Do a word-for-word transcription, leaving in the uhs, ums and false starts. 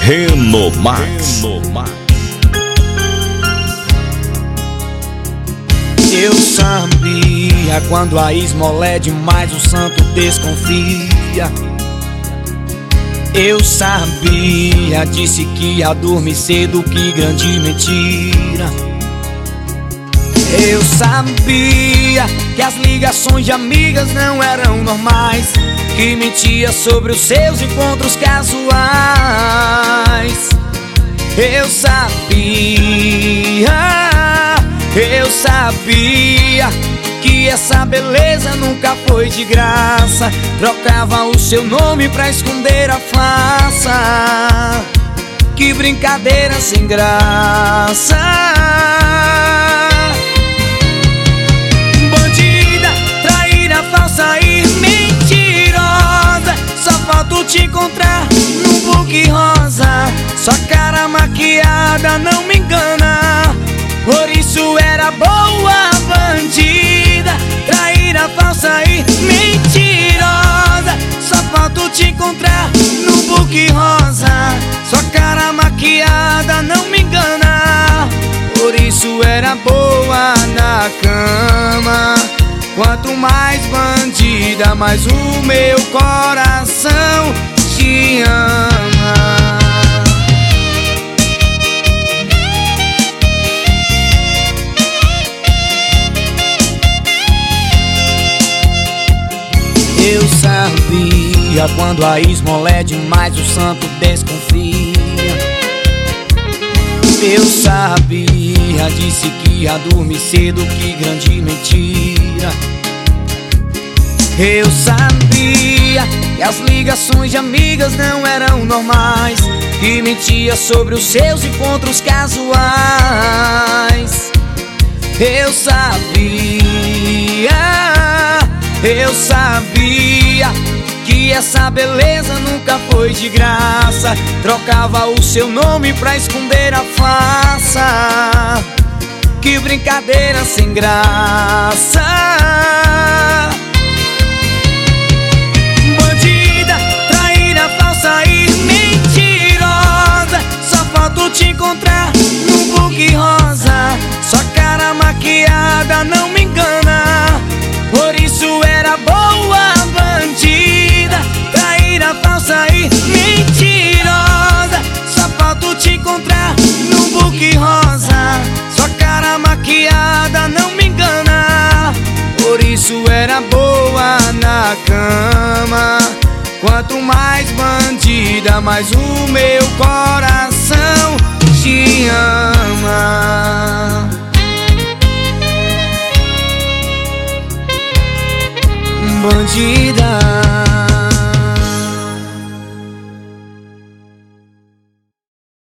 Renomax. Eu sabia, quando a esmola é demais o santo desconfia. Eu sabia, disse que ia dormir cedo, que grande mentira. Eu sabia que as ligações de amigas não eram normais, que mentia sobre os seus encontros casuais. Eu sabia, eu sabia que essa beleza nunca foi de graça. Trocava o seu nome pra esconder a farsa. Que brincadeira sem graça. Bandida, traíra, falsa e mentirosa. Só falta te encontrar num book rosa. Sua cara maquiada não me engana, por isso era boa bandida. Traíra, falsa e mentirosa. Só falta te encontrar no book rosa. Sua cara maquiada não me engana, por isso era boa na cama. Quanto mais bandida, mais o meu coração te ama. Eu sabia, quando a esmola é demais o santo desconfia. Eu sabia, disse que ia dormir cedo, que grande mentira. Eu sabia que as ligações de amigas não eram normais, que mentia sobre os seus encontros casuais. Eu sabia, eu sabia que essa beleza nunca foi de graça. Trocava o seu nome pra esconder a farsa. Que brincadeira sem graça. Bandida, traíra, falsa e mentirosa. Só falta te encontrar num book rosa. Sua cara maquiada não me engana, por isso era boa bandida. Traíra, falsa e mentirosa. Só falta te encontrar no book rosa. Sua cara maquiada não me engana, por isso era boa na cama. Quanto mais bandida, mais o meu coração te ama. Bandida.